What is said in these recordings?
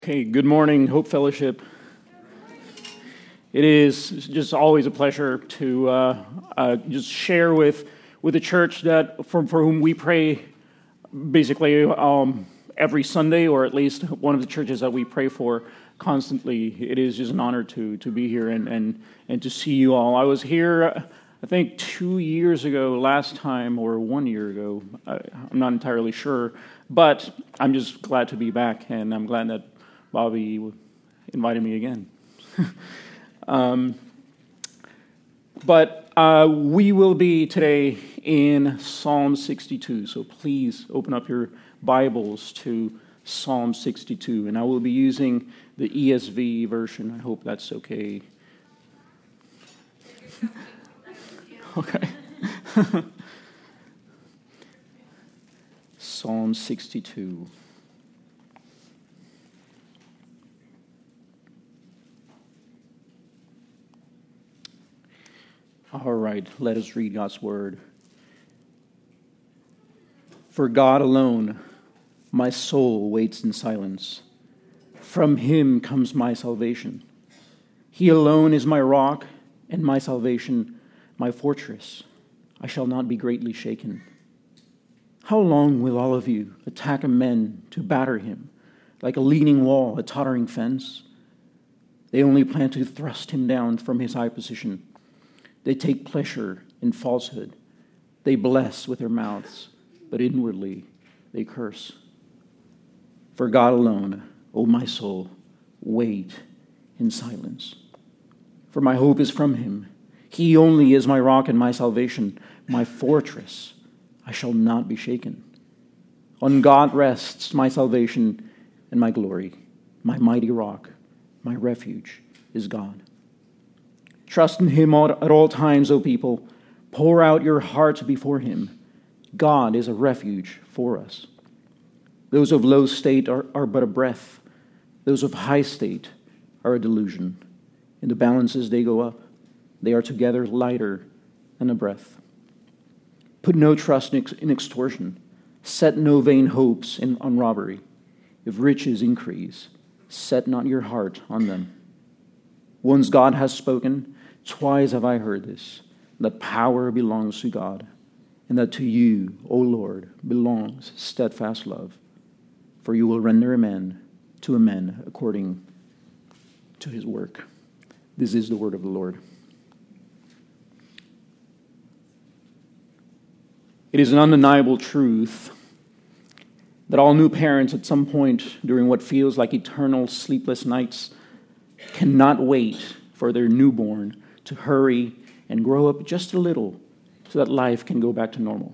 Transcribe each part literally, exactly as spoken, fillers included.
Okay, good morning, Hope Fellowship. It is just always a pleasure to uh, uh, just share with with the church that for, for whom we pray basically um, every Sunday, or at least one of the churches that we pray for constantly. It is just an honor to to be here and and and to see you all. I was here, I think, two years ago, last time, or one year ago. I, I'm not entirely sure, but I'm just glad to be back, and I'm glad that Bobby invited me again. um, but uh, we will be today in Psalm sixty-two, so please open up your Bibles to Psalm sixty-two, and I will be using the E S V version. I hope that's okay. Okay. Psalm sixty-two. All right, let us read God's word. For God alone, my soul waits in silence. From him comes my salvation. He alone is my rock and my salvation, my fortress. I shall not be greatly shaken. How long will all of you attack a man to batter him, like a leaning wall, a tottering fence? They only plan to thrust him down from his high position. They take pleasure in falsehood. They bless with their mouths, but inwardly they curse. For God alone, O my soul, wait in silence. For my hope is from him. He only is my rock and my salvation, my fortress. I shall not be shaken. On God rests my salvation and my glory. My mighty rock, my refuge is God. Trust in him at all times, O people. Pour out your heart before him. God is a refuge for us. Those of low state are, are but a breath. Those of high state are a delusion. In the balances they go up. They are together lighter than a breath. Put no trust in, in extortion. Set no vain hopes in, on robbery. If riches increase, set not your heart on them. Once God has spoken, twice have I heard this, that power belongs to God, and that to you, O Lord, belongs steadfast love. For you will render a man to a man according to his work. This is the word of the Lord. It is an undeniable truth that all new parents at some point during what feels like eternal sleepless nights cannot wait for their newborn to hurry and grow up just a little so that life can go back to normal.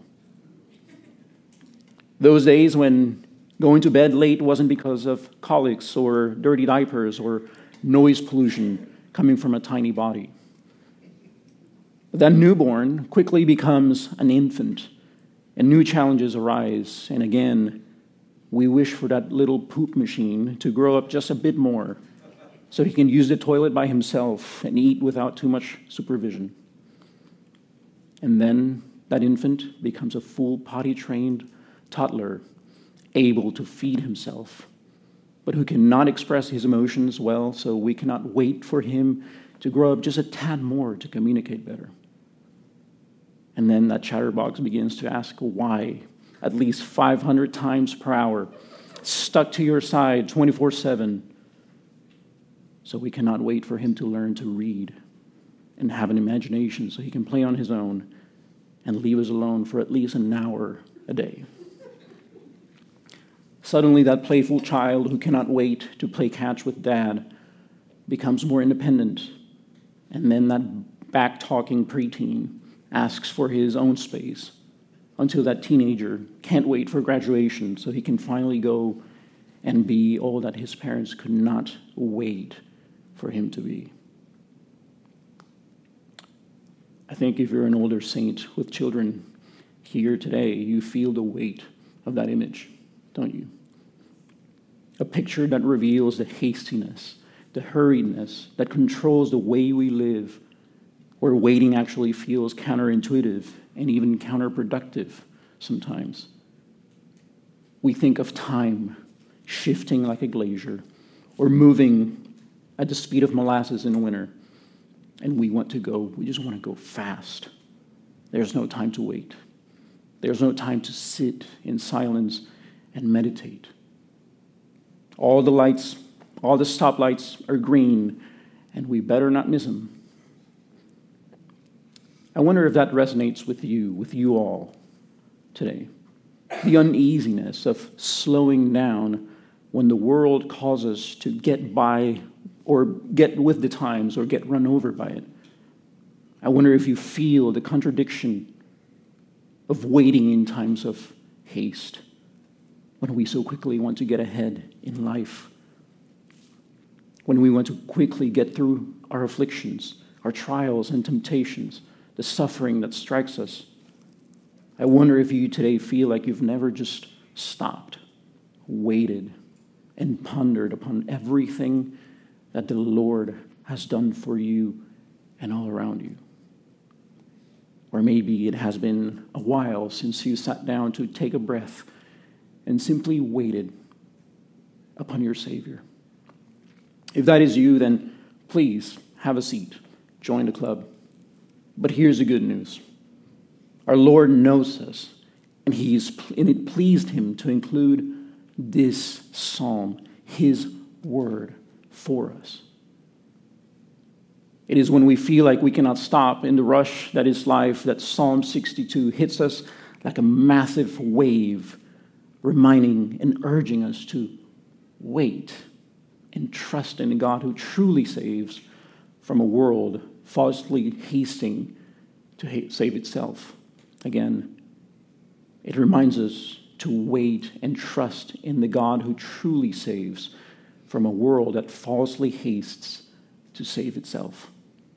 Those days when going to bed late wasn't because of colics or dirty diapers or noise pollution coming from a tiny body. But that newborn quickly becomes an infant, and new challenges arise, and again, we wish for that little poop machine to grow up just a bit more so he can use the toilet by himself and eat without too much supervision. And then that infant becomes a full potty-trained toddler, able to feed himself, but who cannot express his emotions well, so we cannot wait for him to grow up just a tad more to communicate better. And then that chatterbox begins to ask why, at least five hundred times per hour, stuck to your side twenty-four seven. So we cannot wait for him to learn to read and have an imagination so he can play on his own and leave us alone for at least an hour a day. Suddenly, that playful child who cannot wait to play catch with dad becomes more independent, and then that back-talking preteen asks for his own space until that teenager can't wait for graduation so he can finally go and be all that his parents could not wait for him to be. I think if you're an older saint with children here today, you feel the weight of that image, don't you? A picture that reveals the hastiness, the hurriedness that controls the way we live, where waiting actually feels counterintuitive and even counterproductive sometimes. We think of time shifting like a glacier, or moving at the speed of molasses in winter. And we want to go, we just want to go fast. There's no time to wait. There's no time to sit in silence and meditate. All the lights, all the stoplights are green, and we better not miss them. I wonder if that resonates with you, with you all today. The uneasiness of slowing down when the world calls us to get by or get with the times or get run over by it. I wonder if you feel the contradiction of waiting in times of haste when we so quickly want to get ahead in life, when we want to quickly get through our afflictions, our trials and temptations, the suffering that strikes us. I wonder if you today feel like you've never just stopped, waited, and pondered upon everything that the Lord has done for you and all around you. Or maybe it has been a while since you sat down to take a breath and simply waited upon your Savior. If that is you, then please have a seat. Join the club. But here's the good news. Our Lord knows us, and, he is, and it pleased him to include this psalm, his word, for us. It is when we feel like we cannot stop in the rush that is life that Psalm sixty-two hits us like a massive wave, reminding and urging us to wait and trust in a God who truly saves from a world falsely hasting to save itself. Again, it reminds us to wait and trust in the God who truly saves from a world that falsely hastes to save itself.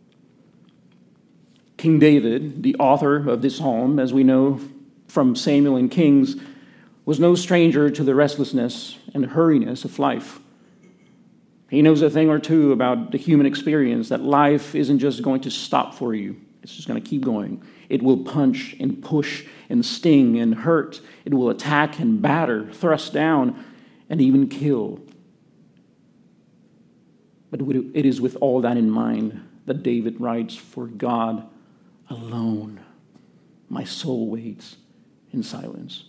King David, the author of this psalm, as we know from Samuel and Kings, was no stranger to the restlessness and hurriness of life. He knows a thing or two about the human experience, that life isn't just going to stop for you. It's just going to keep going. It will punch and push and sting and hurt. It will attack and batter, thrust down, and even kill. But it is with all that in mind that David writes, "For God alone my soul waits in silence."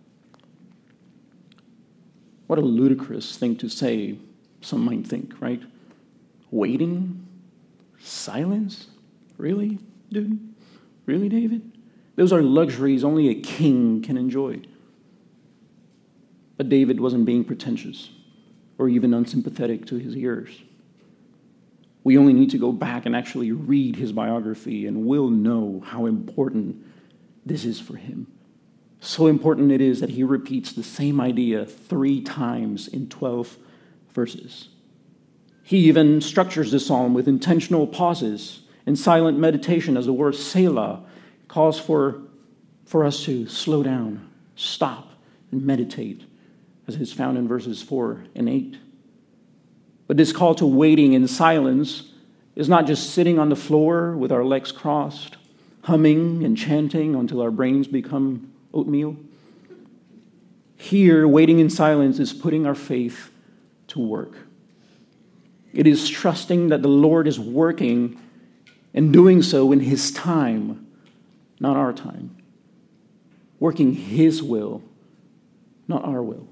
What a ludicrous thing to say, some might think, right? Waiting? Silence? Really, dude? Really, David? Those are luxuries only a king can enjoy. But David wasn't being pretentious or even unsympathetic to his hearers. We only need to go back and actually read his biography, and we'll know how important this is for him. So important it is that he repeats the same idea three times in twelve verses. He even structures the psalm with intentional pauses and silent meditation, as the word Selah calls for, for us to slow down, stop, and meditate, as is found in verses four and eight. But this call to waiting in silence is not just sitting on the floor with our legs crossed, humming and chanting until our brains become oatmeal. Here, waiting in silence is putting our faith to work. It is trusting that the Lord is working and doing so in his time, not our time. Working his will, not our will.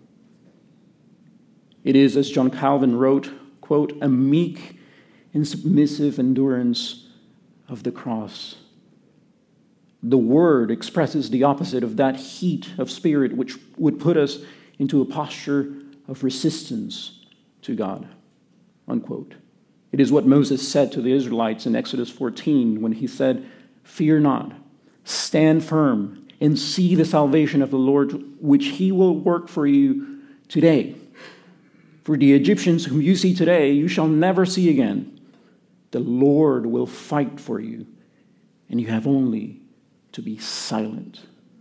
It is, as John Calvin wrote, quote, "a meek and submissive endurance of the cross." The word expresses the opposite of that heat of spirit which would put us into a posture of resistance to God, unquote. It is what Moses said to the Israelites in Exodus fourteen when he said, "Fear not, stand firm, and see the salvation of the Lord, which he will work for you today. For the Egyptians whom you see today, you shall never see again. The Lord will fight for you, and you have only to be silent."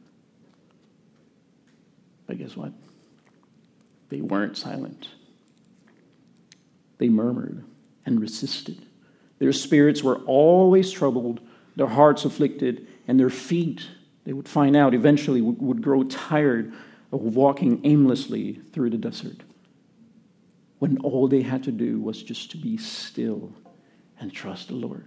But guess what? They weren't silent. They murmured and resisted. Their spirits were always troubled, their hearts afflicted, and their feet, they would find out eventually, would grow tired of walking aimlessly through the desert. when all they had to do was just to be still and trust the Lord.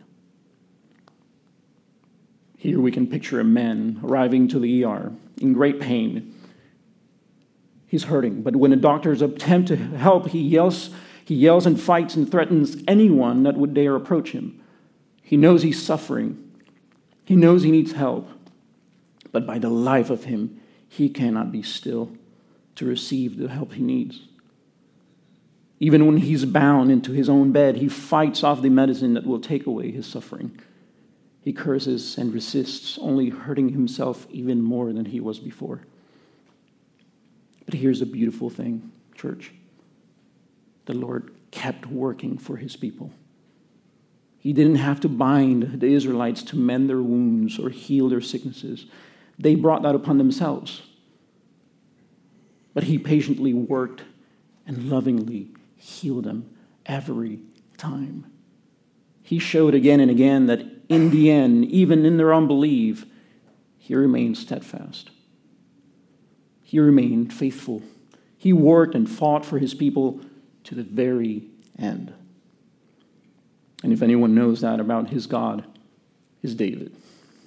Here we can picture a man arriving to the E R in great pain. He's hurting, but when the doctors attempt to help, he yells, he yells and fights and threatens anyone that would dare approach him. He knows he's suffering. He knows he needs help. But by the life of him, he cannot be still to receive the help he needs. Even when he's bound into his own bed, he fights off the medicine that will take away his suffering. He curses and resists, only hurting himself even more than he was before. But here's a beautiful thing, church. The Lord kept working for his people. He didn't have to bind the Israelites to mend their wounds or heal their sicknesses. They brought that upon themselves. But he patiently worked and lovingly healed them every time. He showed again and again that in the end, even in their unbelief, he remained steadfast. He remained faithful. He worked and fought for his people to the very end. And if anyone knows that about his God, is David.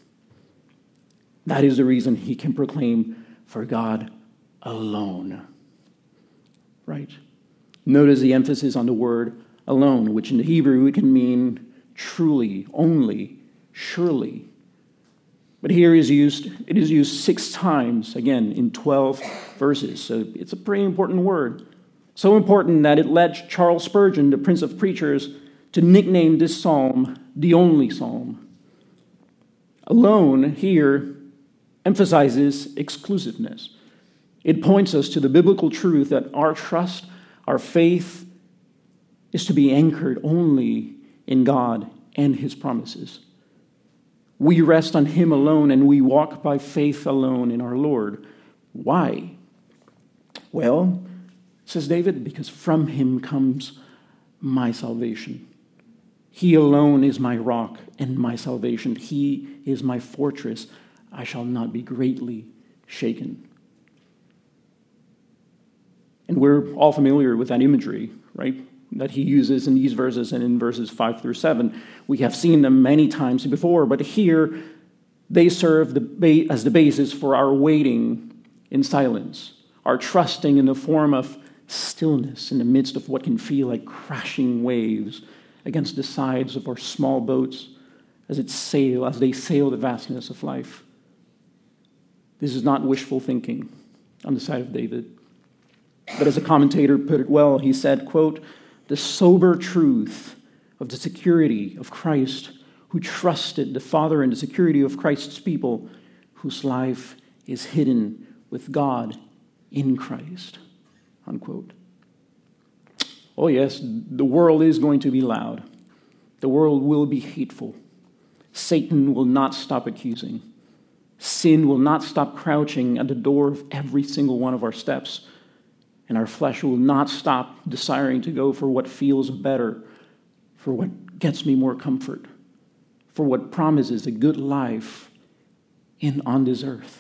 That is the reason he can proclaim, "For God alone." Right? Notice the emphasis on the word alone, which in the Hebrew it can mean truly, only, surely. But here is used, it is used six times, again, in twelve verses. So it's a pretty important word. So important that it led Charles Spurgeon, the Prince of Preachers, to nickname this psalm the only psalm. Alone here emphasizes exclusiveness. It points us to the biblical truth that our trust, our faith, is to be anchored only in God and his promises. We rest on him alone and we walk by faith alone in our Lord. Why? Well, says David, because from him comes my salvation. He alone is my rock and my salvation. He is my fortress. I shall not be greatly shaken. And we're all familiar with that imagery, right? That he uses in these verses and in verses five through seven. We have seen them many times before, but here they serve the ba- as the basis for our waiting in silence, our trusting in the form of stillness in the midst of what can feel like crashing waves against the sides of our small boats as it sail, as they sail the vastness of life. This is not wishful thinking on the side of David. But as a commentator put it well, he said, quote, "The sober truth of the security of Christ, who trusted the Father in the security of Christ's people, whose life is hidden with God in Christ." Unquote. Oh yes, the world is going to be loud. The world will be hateful. Satan will not stop accusing. Sin will not stop crouching at the door of every single one of our steps. And our flesh will not stop desiring to go for what feels better, for what gets me more comfort, for what promises a good life in on this earth.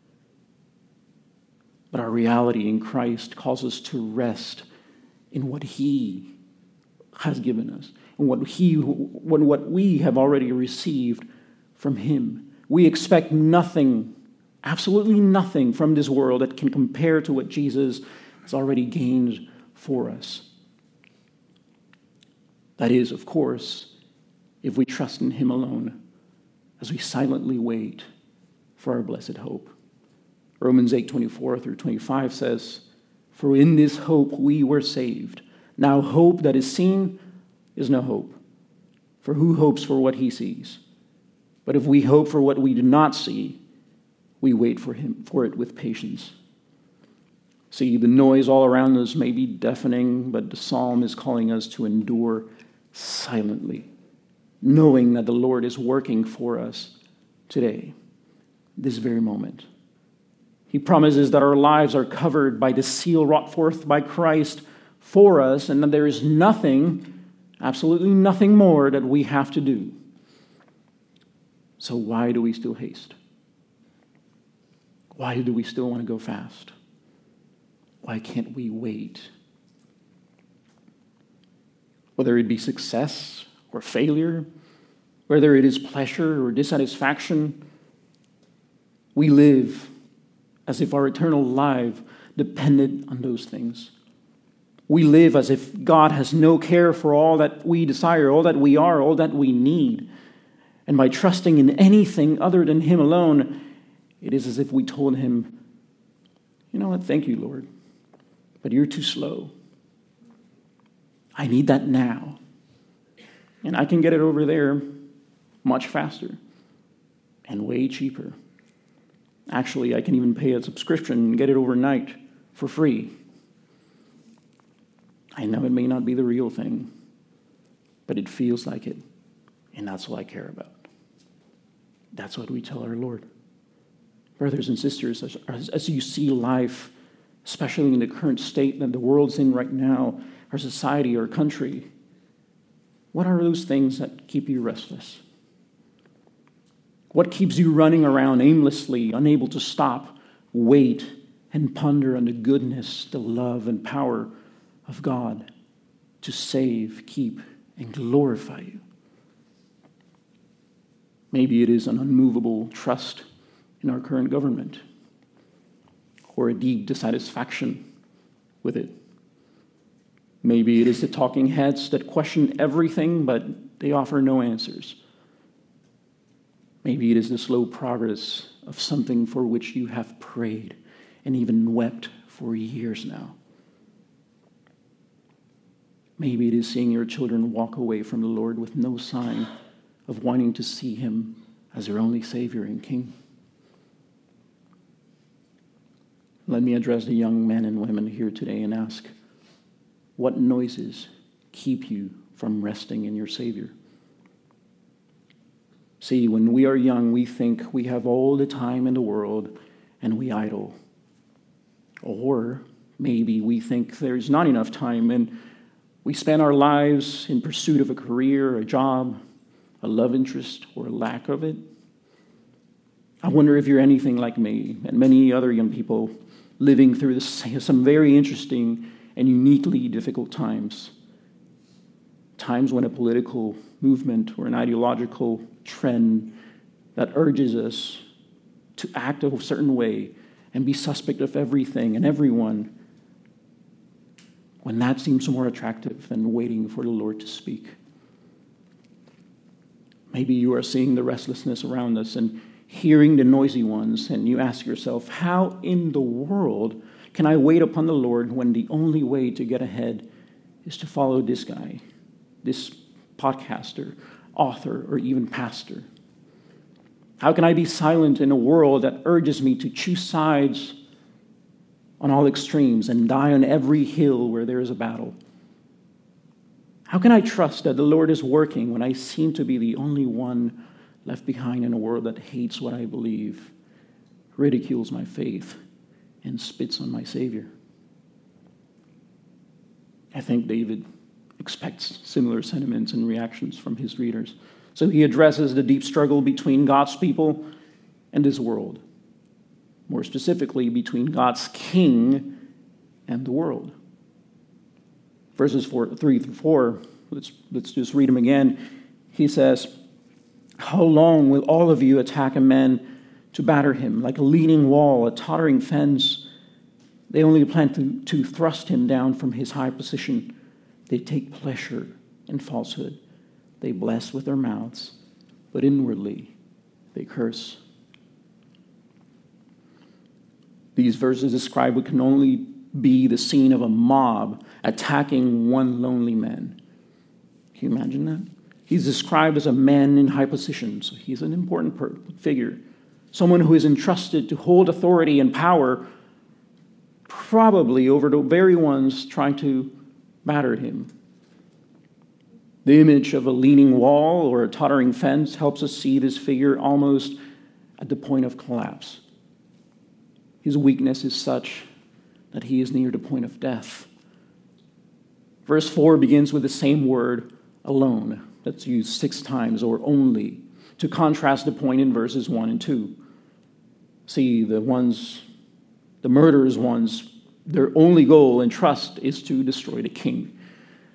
But our reality in Christ calls us to rest in what he has given us, and what he, what we have already received from him. We expect nothing, absolutely nothing from this world that can compare to what Jesus has already gained for us. That is, of course, if we trust in him alone, as we silently wait for our blessed hope. Romans eight twenty-four through twenty-five says, "For in this hope we were saved. Now hope that is seen is no hope. For who hopes for what he sees? But if we hope for what we do not see, we wait for him for it with patience." See, the noise all around us may be deafening, but the psalm is calling us to endure silently, knowing that the Lord is working for us today, this very moment. He promises that our lives are covered by the seal wrought forth by Christ for us, and that there is nothing, absolutely nothing more that we have to do. So why do we still haste? Why do we still want to go fast? Why can't we wait? whether it be success or failure, whether it is pleasure or dissatisfaction. We live as if our eternal life depended on those things. We live as if God has no care for all that we desire, all that we are, all that we need. And by trusting in anything other than Him alone, it is as if we told Him, you know what, thank you, Lord, but you're too slow. I need that now. And I can get it over there much faster and way cheaper. Actually, I can even pay a subscription and get it overnight for free. I know it may not be the real thing, but it feels like it, and that's all I care about. That's what we tell our Lord. Brothers and sisters, as, as, as you see life, especially in the current state that the world's in right now, our society, our country, what are those things that keep you restless? What keeps you running around aimlessly, unable to stop, wait, and ponder on the goodness, the love, and power of God to save, keep, and glorify you? Maybe it is an unmovable trust in our current government, or a deep dissatisfaction with it. Maybe it is the talking heads that question everything, but they offer no answers. Maybe it is the slow progress of something for which you have prayed and even wept for years now. Maybe it is seeing your children walk away from the Lord with no sign of wanting to see Him as their only Savior and King. Let me address the young men and women here today and ask, what noises keep you from resting in your Savior? See, when we are young, we think we have all the time in the world and we idle. Or maybe we think there's not enough time and we spend our lives in pursuit of a career, a job, a love interest, or a lack of it. I wonder if you're anything like me and many other young people living through this, some very interesting and uniquely difficult times. Times when a political movement or an ideological trend that urges us to act a certain way and be suspect of everything and everyone, when that seems more attractive than waiting for the Lord to speak. Maybe you are seeing the restlessness around us and hearing the noisy ones, and you ask yourself, how in the world can I wait upon the Lord when the only way to get ahead is to follow this guy, this podcaster, author, or even pastor? How can I be silent in a world that urges me to choose sides on all extremes and die on every hill where there is a battle? How can I trust that the Lord is working when I seem to be the only one left behind in a world that hates what I believe, ridicules my faith, and spits on my Savior? I think David expects similar sentiments and reactions from his readers. So he addresses the deep struggle between God's people and this world. More specifically, between God's king and the world. Verses four, three through four, let's, let's just read them again. He says, "How long will all of you attack a man to batter him, like a leaning wall, a tottering fence? They only plan to, to thrust him down from his high position. They take pleasure in falsehood. They bless with their mouths, but inwardly they curse." These verses describe what can only be the scene of a mob attacking one lonely man. Can you imagine that? He's described as a man in high position, so he's an important per- figure. Someone who is entrusted to hold authority and power, probably over the very ones trying to batter him. The image of a leaning wall or a tottering fence helps us see this figure almost at the point of collapse. His weakness is such that he is near the point of death. Verse four begins with the same word, alone, that's used six times, or only, to contrast the point in verses one and two. See, the ones, the murderers ones, their only goal and trust is to destroy the king.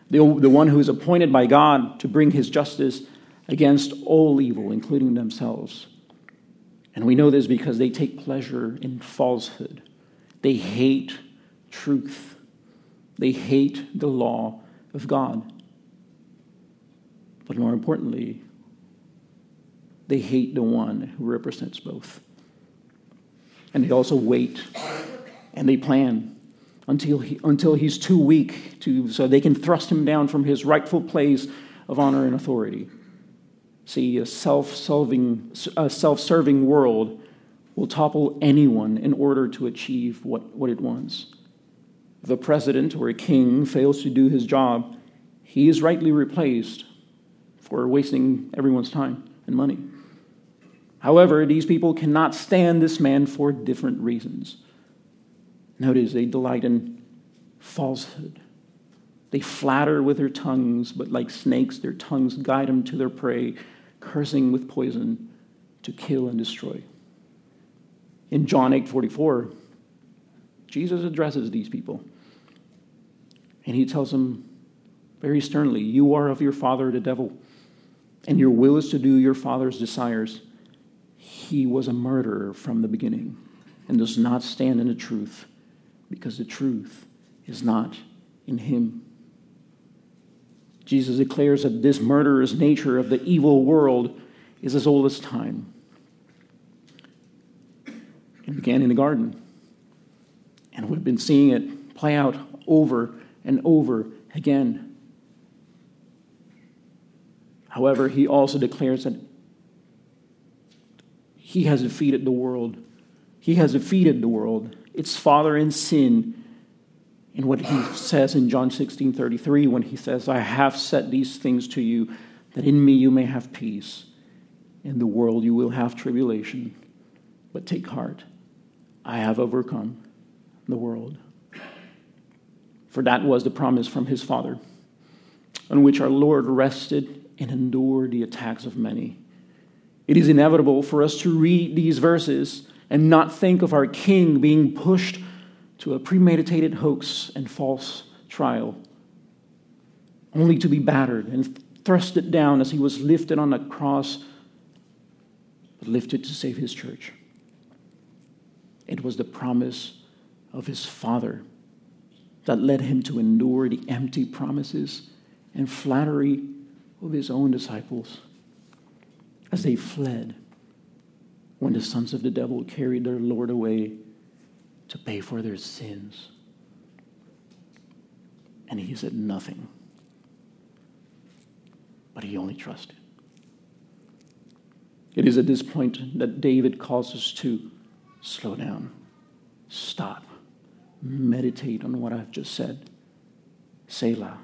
the, the one who is appointed by God to bring his justice against all evil, including themselves. And we know this because they take pleasure in falsehood. They hate truth. They hate the law of God. But more importantly, they hate the one who represents both. And they also wait and they plan until he, until he's too weak to, so they can thrust him down from his rightful place of honor and authority. See, a self-serving, a self-serving world will topple anyone in order to achieve what, what it wants. If a president or a king fails to do his job, he is rightly replaced for wasting everyone's time and money. However, these people cannot stand this man for different reasons. Notice they delight in falsehood. They flatter with their tongues, but like snakes, their tongues guide them to their prey, cursing with poison to kill and destroy. In John eight forty-four, Jesus addresses these people. And he tells them very sternly, "You are of your father, the devil, and your will is to do your father's desires. He was a murderer from the beginning and does not stand in the truth, because the truth is not in him." Jesus declares that this murderous nature of the evil world is as old as time. It began in the garden, and we've been seeing it play out over and over again. However, he also declares that he has defeated the world. He has defeated the world, its father in sin, in what he says in John sixteen thirty-three, when he says, "I have said these things to you, that in me you may have peace. In the world you will have tribulation, but take heart. I have overcome the world." For that was the promise from his Father, on which our Lord rested and endured the attacks of many. It is inevitable for us to read these verses and not think of our King being pushed to a premeditated hoax and false trial, only to be battered and thrusted down as he was lifted on a cross, but lifted to save his church. It was the promise of his Father that led him to endure the empty promises and flattery of his own disciples as they fled when the sons of the devil carried their Lord away to pay for their sins. And he said nothing, but he only trusted. It is at this point that David calls us to slow down, stop, meditate on what I've just said. Selah.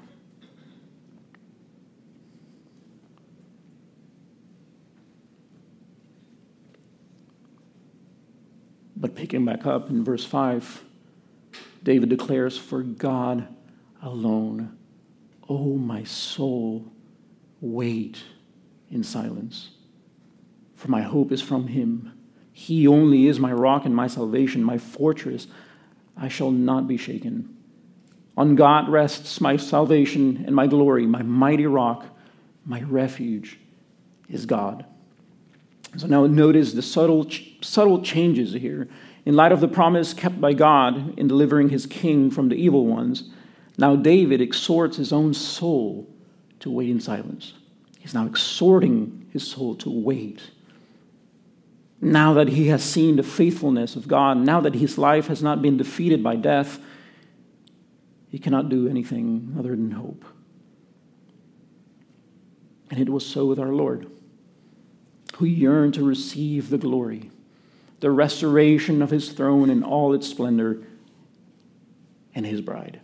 But picking back up in verse five, David declares, "For God alone, O my soul, wait in silence. For my hope is from him. He only is my rock and my salvation, my fortress. I shall not be shaken. On God rests my salvation and my glory, my mighty rock, my refuge is God." So now notice the subtle, subtle changes here. In light of the promise kept by God in delivering his king from the evil ones, now David exhorts his own soul to wait in silence. He's now exhorting his soul to wait. Now that he has seen the faithfulness of God, now that his life has not been defeated by death, he cannot do anything other than hope. And it was so with our Lord, who yearned to receive the glory, the restoration of his throne in all its splendor, and his bride.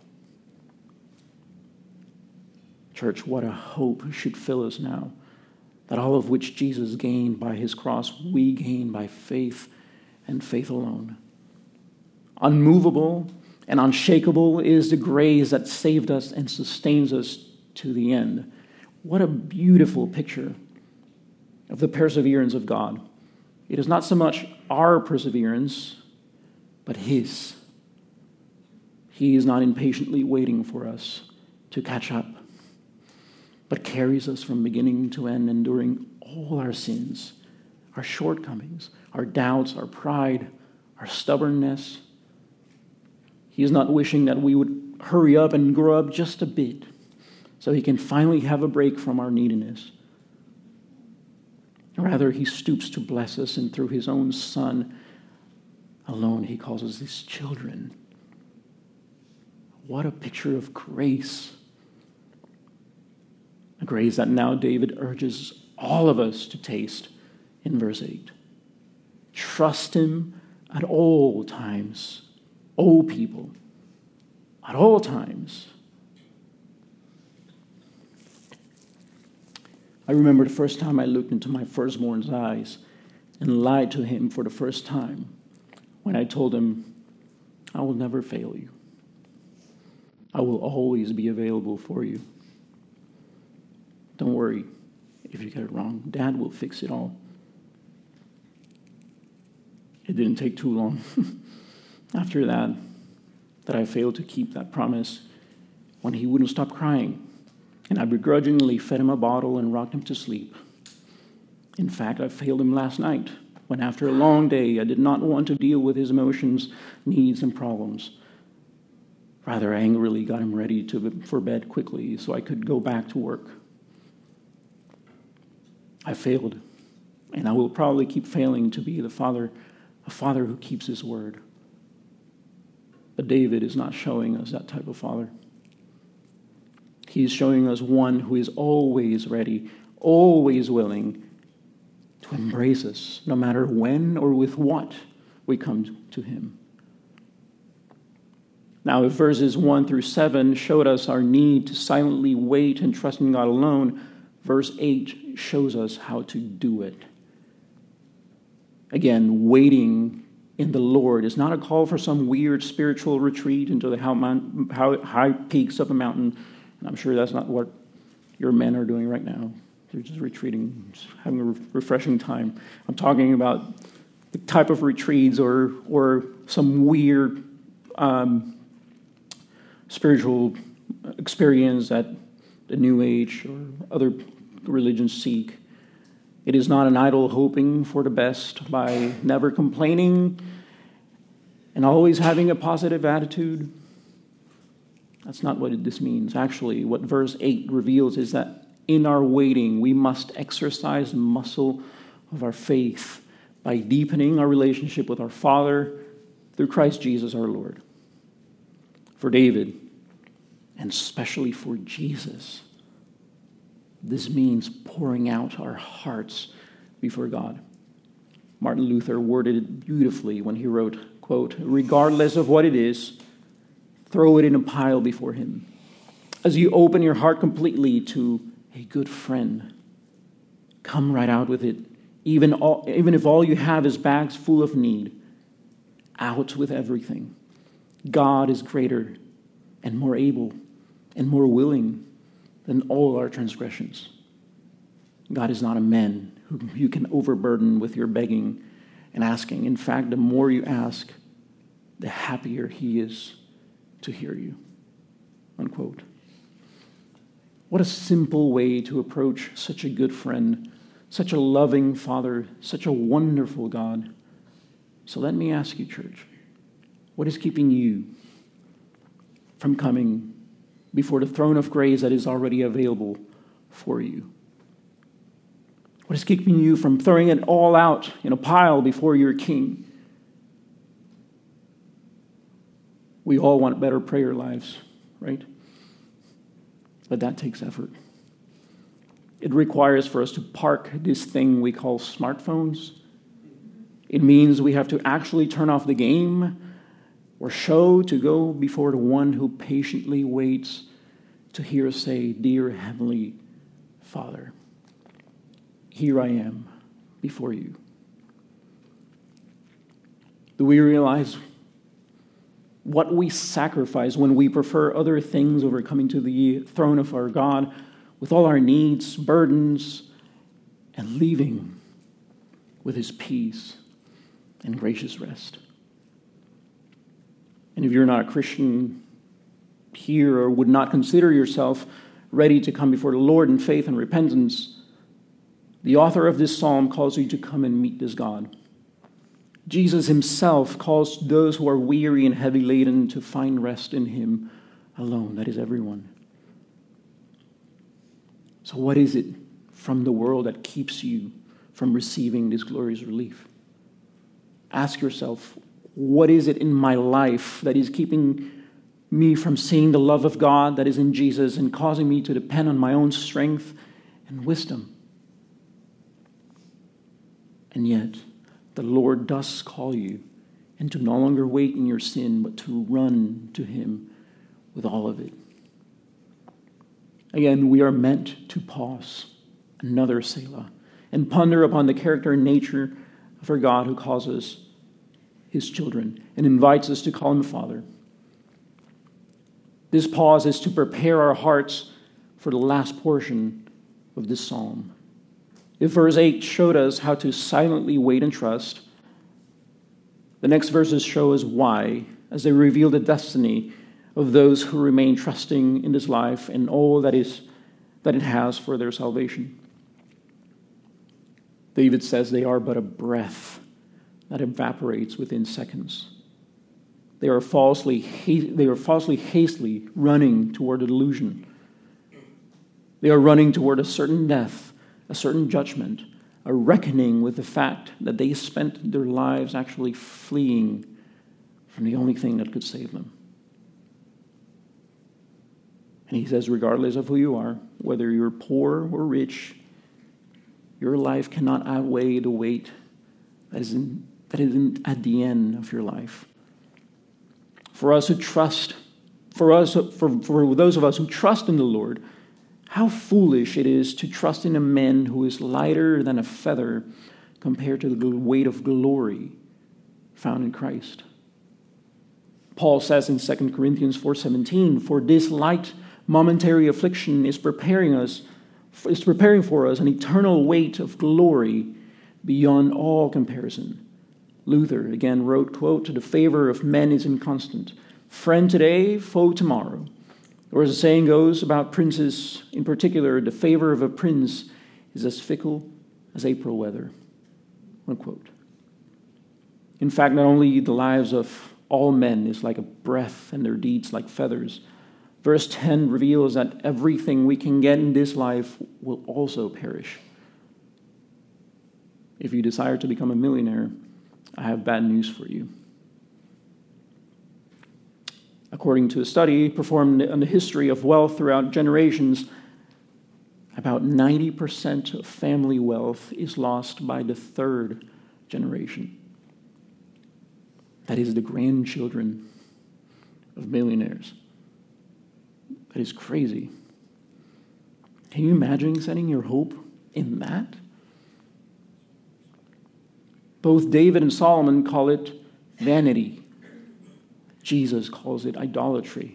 Church, what a hope should fill us now, that all of which Jesus gained by his cross, we gain by faith and faith alone. Unmovable and unshakable is the grace that saved us and sustains us to the end. What a beautiful picture of the perseverance of God. It is not so much our perseverance, but his. He is not impatiently waiting for us to catch up but carries us from beginning to end, enduring all our sins, our shortcomings, our doubts, our pride, our stubbornness. He is not wishing that we would hurry up and grow up just a bit so he can finally have a break from our neediness. Rather, he stoops to bless us, and through his own Son alone, he calls us his children. What a picture of grace. A grace that now David urges all of us to taste in verse eight. Trust him at all times, O people, at all times. I remember the first time I looked into my firstborn's eyes and lied to him for the first time when I told him, I will never fail you. I will always be available for you. Don't worry if you get it wrong. Dad will fix it all. It didn't take too long after that that I failed to keep that promise when he wouldn't stop crying, and I begrudgingly fed him a bottle and rocked him to sleep. In fact, I failed him last night when, after a long day, I did not want to deal with his emotions, needs, and problems. Rather, I angrily got him ready to, for bed quickly so I could go back to work. I failed, and I will probably keep failing to be the father, a father who keeps his word. But David is not showing us that type of father. He's showing us one who is always ready, always willing to embrace us, no matter when or with what we come to him. Now, if verses one through seven showed us our need to silently wait and trust in God alone, verse eight shows us how to do it. Again, waiting in the Lord is not a call for some weird spiritual retreat into the high peaks of a mountain. And I'm sure that's not what your men are doing right now. They're just retreating, just having a refreshing time. I'm talking about the type of retreats or or some weird um, spiritual experience that the New Age or other religions seek. It is not an idle hoping for the best by never complaining and always having a positive attitude. That's not what this means. Actually, what verse eight reveals is that in our waiting, we must exercise the muscle of our faith by deepening our relationship with our Father through Christ Jesus our Lord. For David, and especially for Jesus, this means pouring out our hearts before God. Martin Luther worded it beautifully when he wrote, quote, regardless of what it is, throw it in a pile before him. As you open your heart completely to a good friend, come right out with it. Even, all, even if all you have is bags full of need, out with everything. God is greater and more able and more willing than all our transgressions. God is not a man who you can overburden with your begging and asking. In fact, the more you ask, the happier he is to hear you. Unquote. What a simple way to approach such a good friend, such a loving Father, such a wonderful God. So let me ask you, church, what is keeping you from coming before the throne of grace that is already available for you? What is keeping you from throwing it all out in a pile before your King? We all want better prayer lives, right? But that takes effort. It requires for us to park this thing we call smartphones. It means we have to actually turn off the game or show to go before the one who patiently waits to hear us say, Dear Heavenly Father, here I am before you. Do we realize what we sacrifice when we prefer other things over coming to the throne of our God with all our needs, burdens, and leaving with his peace and gracious rest? And if you're not a Christian here or would not consider yourself ready to come before the Lord in faith and repentance, the author of this psalm calls you to come and meet this God. Jesus himself calls those who are weary and heavy laden to find rest in him alone. That is everyone. So what is it from the world that keeps you from receiving this glorious relief? Ask yourself, what is it in my life that is keeping me from seeing the love of God that is in Jesus and causing me to depend on my own strength and wisdom? And yet, the Lord does call you, and to no longer wait in your sin, but to run to him with all of it. Again, we are meant to pause, another Selah, and ponder upon the character and nature of our God who calls us his children and invites us to call him Father. This pause is to prepare our hearts for the last portion of this psalm. If verse eight showed us how to silently wait and trust, the next verses show us why, as they reveal the destiny of those who remain trusting in this life and all that is that it has for their salvation. David says they are but a breath that evaporates within seconds. They are falsely, they are falsely hastily running toward a delusion. They are running toward a certain death, a certain judgment, a reckoning with the fact that they spent their lives actually fleeing from the only thing that could save them. And he says, regardless of who you are, whether you're poor or rich, your life cannot outweigh the weight that is, in, that is in, at the end of your life. For us who trust, for us, for, for those of us who trust in the Lord, how foolish it is to trust in a man who is lighter than a feather compared to the weight of glory found in Christ. Paul says in Second Corinthians four seventeen, for this light momentary affliction is preparing us, is preparing for us an eternal weight of glory beyond all comparison. Luther again wrote, quote, the favor of men is inconstant. Friend today, foe tomorrow. Or as the saying goes about princes in particular, the favor of a prince is as fickle as April weather. Unquote. In fact, not only the lives of all men is like a breath and their deeds like feathers. Verse ten reveals that everything we can get in this life will also perish. If you desire to become a millionaire, I have bad news for you. According to a study performed on the history of wealth throughout generations, about ninety percent of family wealth is lost by the third generation. That is the grandchildren of millionaires. That is crazy. Can you imagine setting your hope in that? Both David and Solomon call it vanity. Jesus calls it idolatry.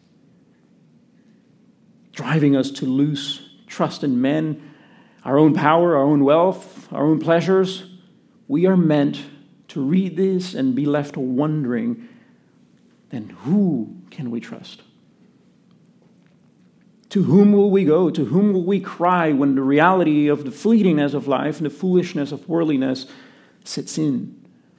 Driving us to lose trust in men, our own power, our own wealth, our own pleasures. We are meant to read this and be left wondering, then who can we trust? To whom will we go? To whom will we cry when the reality of the fleetingness of life and the foolishness of worldliness sits in?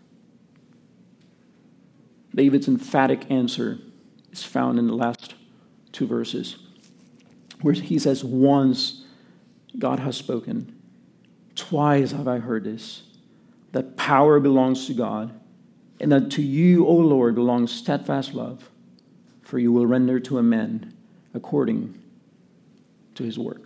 David's emphatic answer is found in the last two verses, where he says, once God has spoken, twice have I heard this, that power belongs to God, and that to you, O Lord, belongs steadfast love, for you will render to a man according to his work.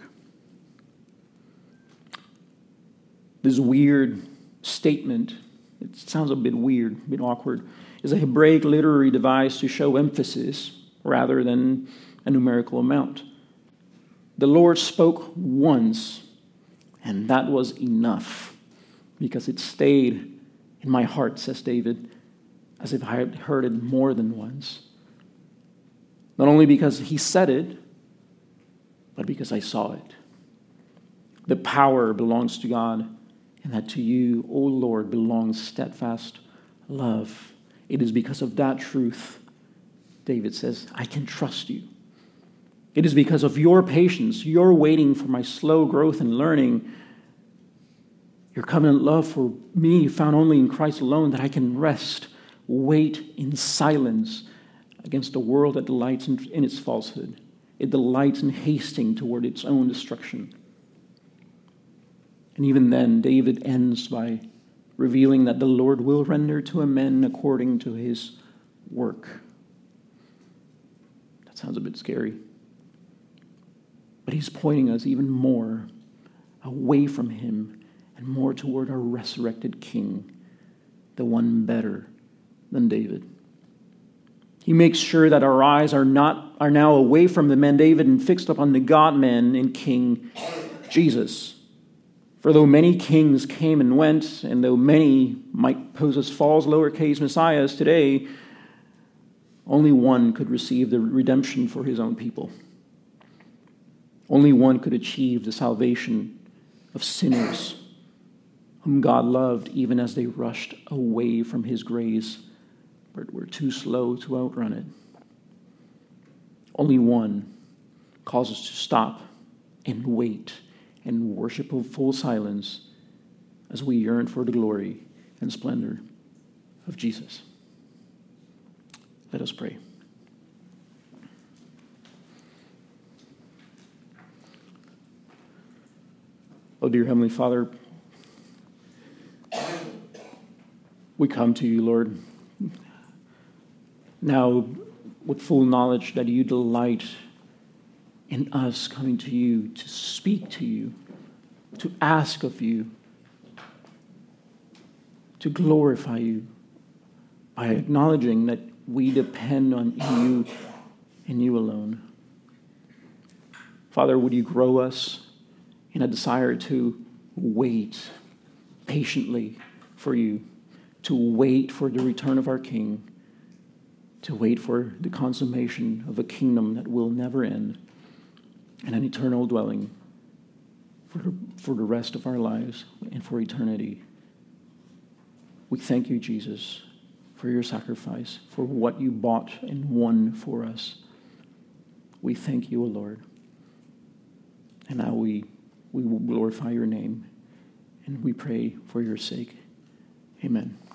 This weird statement, it sounds a bit weird, a bit awkward, is a Hebraic literary device to show emphasis rather than a numerical amount. The Lord spoke once, and that was enough, because it stayed in my heart, says David, as if I had heard it more than once. Not only because he said it, but because I saw it. The power belongs to God, and that to you, O Lord, belongs steadfast love. It is because of that truth, David says, I can trust you. It is because of your patience, your waiting for my slow growth and learning, your covenant love for me found only in Christ alone, that I can rest, wait in silence against a world that delights in, in its falsehood. It delights in hasting toward its own destruction. And even then, David ends by revealing that the Lord will render to a man according to his work. That sounds a bit scary. But he's pointing us even more away from him and more toward our resurrected King, the one better than David. He makes sure that our eyes are not are now away from the man David and fixed upon the God-man and King Jesus. For though many kings came and went, and though many might pose as false lowercase messiahs today, only one could receive the redemption for his own people. Only one could achieve the salvation of sinners whom God loved even as they rushed away from his grace, but were too slow to outrun it. Only one calls us to stop and wait and worship of full silence as we yearn for the glory and splendor of Jesus. Let us pray. Oh, dear Heavenly Father, we come to you, Lord, now with full knowledge that you delight in us coming to you to speak to you, to ask of you, to glorify you by acknowledging that we depend on you and you alone. Father, would you grow us in a desire to wait patiently for you, to wait for the return of our King, to wait for the consummation of a kingdom that will never end, and an eternal dwelling for the, for the rest of our lives and for eternity. We thank you, Jesus, for your sacrifice, for what you bought and won for us. We thank you, O Lord. And now we, we will glorify your name, and we pray for your sake. Amen.